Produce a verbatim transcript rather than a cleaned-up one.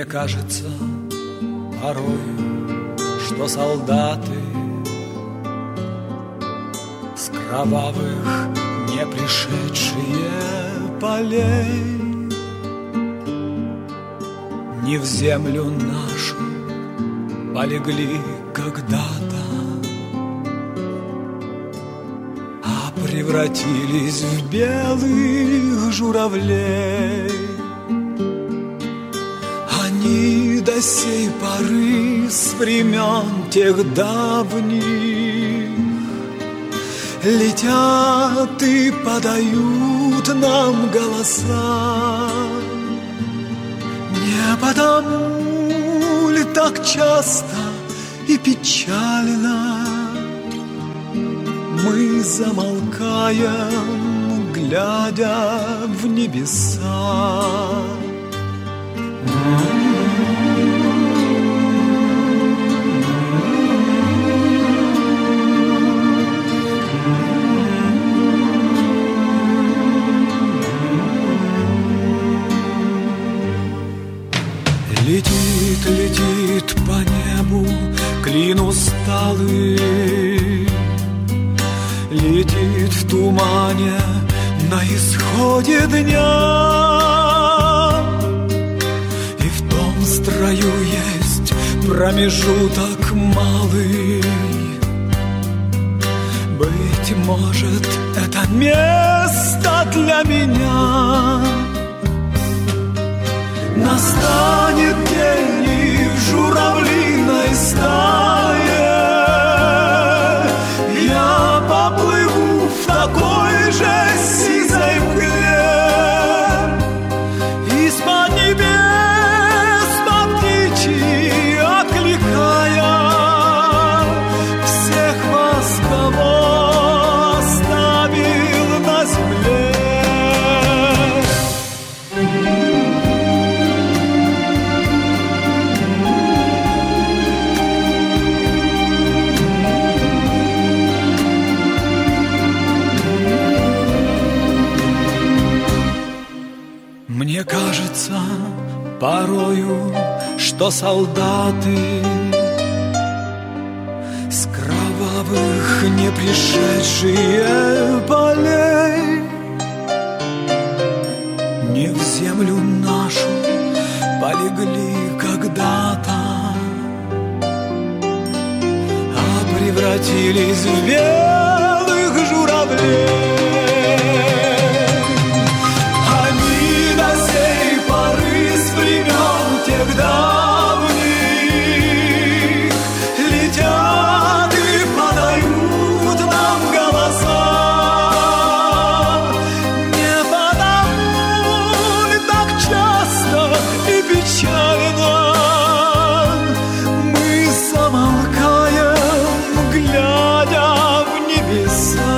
Мне кажется порой, что солдаты с кровавых не пришедшие полей не в землю нашу полегли когда-то, а превратились в белых журавлей. Они до сей поры с времен тех давних летят и подают нам голоса. Не потому ли так часто и печально мы замолкаем, глядя в небеса? Летит, летит по небу клин усталый, летит в тумане на исходе дня. И в том строю есть промежуток малый. Быть может, это место для меня. Настанет день, и в журавлиной стае я поплыву в такой же сизой мгле. Из-под небес по птичьи окликая всех вас, кого оставил на земле. Мне кажется порою, что солдаты с кровавых не пришедшие полей не в землю нашу полегли когда-то, а превратились в белых журавлей. Тех давних летят и подают нам голоса. Не потому ли так часто и печально мы замолкаем, глядя в небеса?